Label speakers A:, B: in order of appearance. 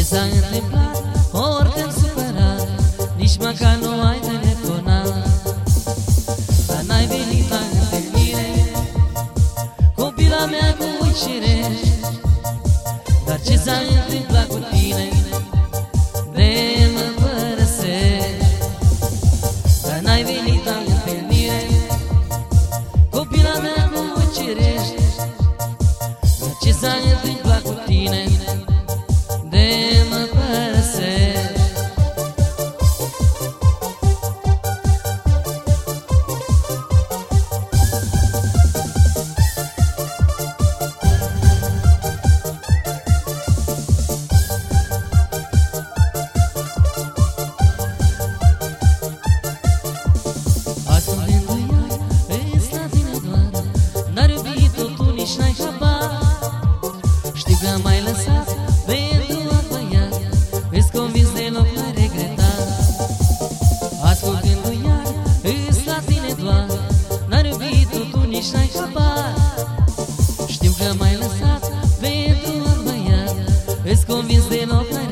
A: s-a întâmplat, ori te-am supărat, nici măcar nu ai telefonat. Dar n-ai venit la întâlnire, copila mea cu ucirești. Dar ce s-a întâmplat cu tine, de mă părăsești? Dar n-ai venit la întâlnire, copila mea cu ucirești. Dar ce s-a întâmplat cu tine, de mă părăsești? Știu că m-ai lăsat pentru alt băiat, îți convins deloc n-ai regretat. Ascultându-i iar, îți la tine doar, n-ar iubit-o tu, nici n-ai habar. Știu că m-ai lăsat pentru alt băiat, îți convins deloc n-ai